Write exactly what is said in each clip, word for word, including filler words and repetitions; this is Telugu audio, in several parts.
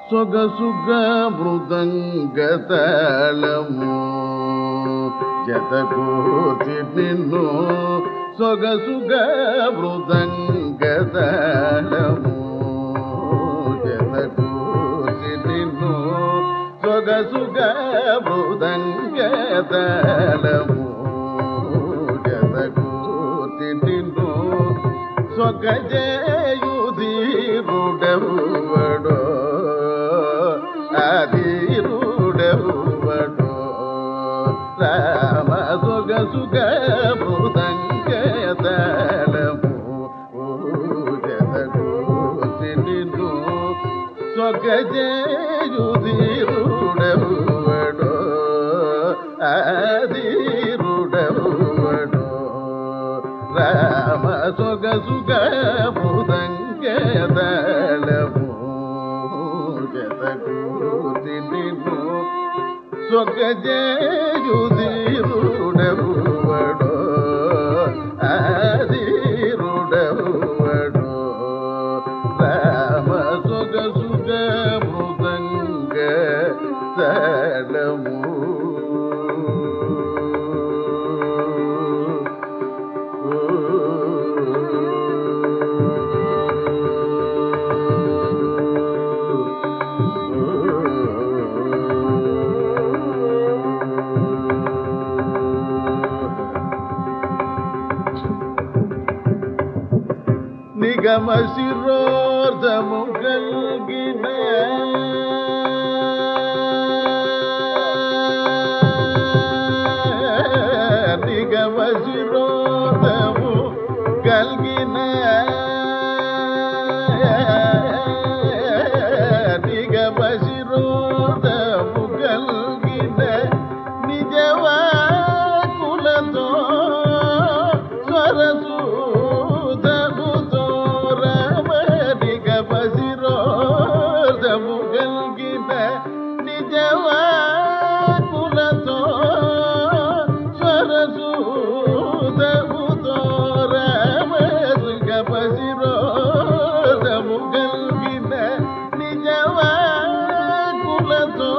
సొగసుగ మృదంగతాళము జతకూర్చి నిన్ను సొగసుగ మృదంగతాళము జతకూర్చి నిన్ను సొగసుగ మృదంగతాళము జతకూర్చి నిన్ను సొగజేయుధీరుడెవ్వడో అధీరుడెవ్వడో రామ సొగసుగ మృదంగతాళము జతకూర్చి నిన్ను సొగజేయుధీరుడెవ్వడో అధీరుడెవ్వడో రామ సొగసుగ మృదంగతాళము జతకూర్చి నిన్ను సొగజేయుధీరుడెవ్వడో అధీరుడెవ్వడో రామ సొగసుగ మృదంగతాళము నిగమ శిరోర్ధము కలిగిన నిగమ శిరోర్ధము కలిగిన నిగమ శిరోర్ధము కలిగిన నిజవాకులతో స్వరసు నిజవాకులతో స్వరసూదముతో రామ సుఖపసిరోధము కలిగిన నిజవాకులతో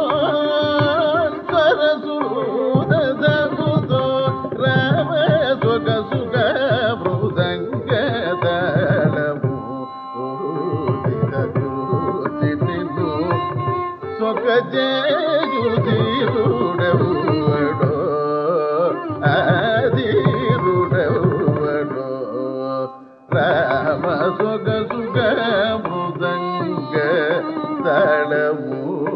స్వరసూదముతో రామ సుఖ సుఖ మృదంగతాళము సొగజేయుధీరుడెవ్వడో అధీరుడెవ్వడో రామ సొగసుగ మృదంగతాళము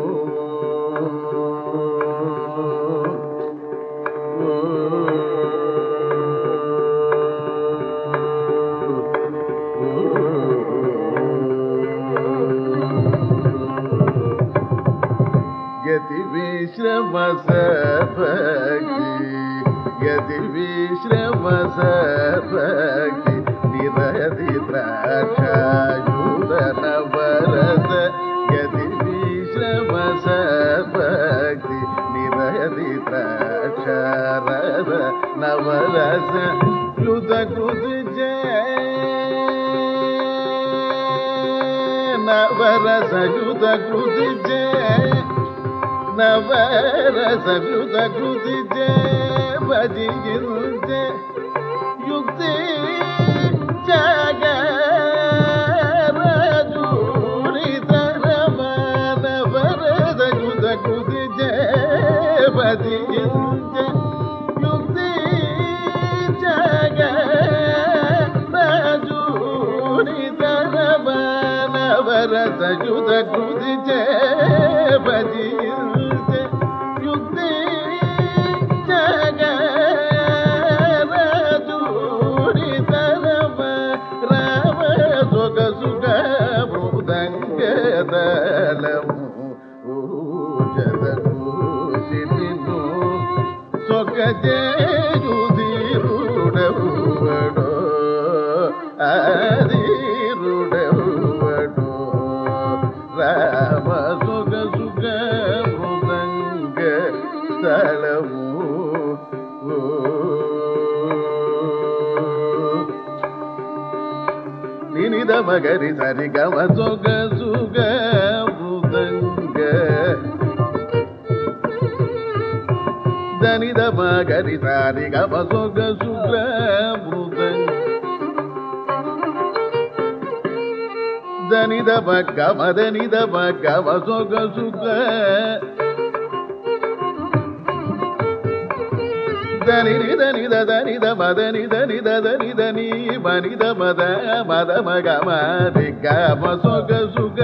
యతి విశ్రమ సభక్తి యతి విశ్రమ సభక్తి నిరతి ద్రాక్షాయుధన వరద యతి విశ్రమ సభక్తి నిరతి ద్రాక్షారద నవరస యుధ కృతి నవరస యుధ కృతి నవరసకృత కృతి భజించే యుక్తి నవరసకృత కృతి భజించే యుక్తి నవరసకృత కృతి భజించే యుక్తి జగూరితరమ రామ సొగసుగ మృదంగతాళము జతకూర్చి నిన్ను సొగజేయుధీరుడెవ్వడో అధీరుడెవ్వడో రామ సొగసుగ మృదంగతాళము నినిద మగరి సరి గమ సొగసుగ మృదంగ దని ద మ గరి సారి గ మ సొగ సుగ మృదంగ దని ద మ గ మ దని ద మ గ మ సొగ సుగ దని ని దని ద దని ద మ దని దని ద దని దని మని ద మ ద మ ద మ గ మ రి గ మ సొగ సుగ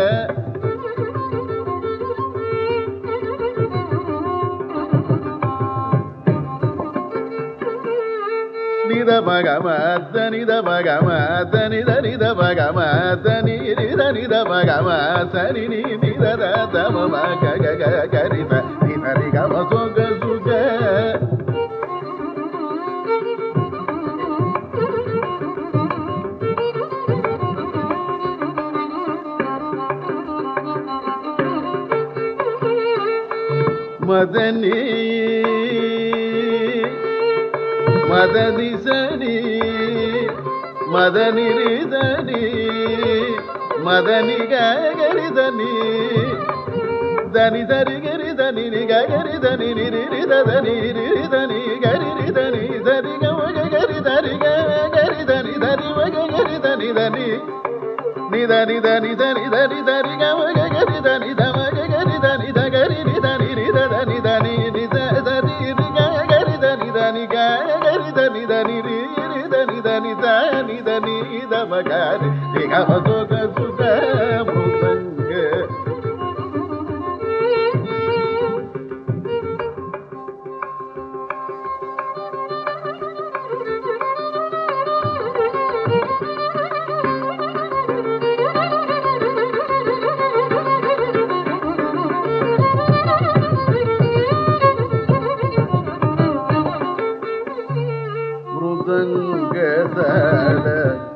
ని ద మ గ మ దని ద మ గ మ దని దని ద మ గ మ దని రి దని ద మ గ మ సరి ని ని ద ద ద మ మ గ గ గ గ రి ద ని ద రి గ మ సొగ సుగ మదని మదని సని మదని రిదని మదని గరిదని దని దరి గరిదని ని గరిదని ని రిదని రిదని గరి రిదని దరి గ గరి దరి గ గరిదని దరి మ గరిదని దని ని దని దని దని దని దరి గ గరిదని దమ గరిదని ద గరి రిదని రిదని దని ని దని రి గ గరిదని దని గ గరిదని దని రి రిదని దని దని దని ద మ గరి రి గ మ సొగ సుగ మృదంగ மృదంగ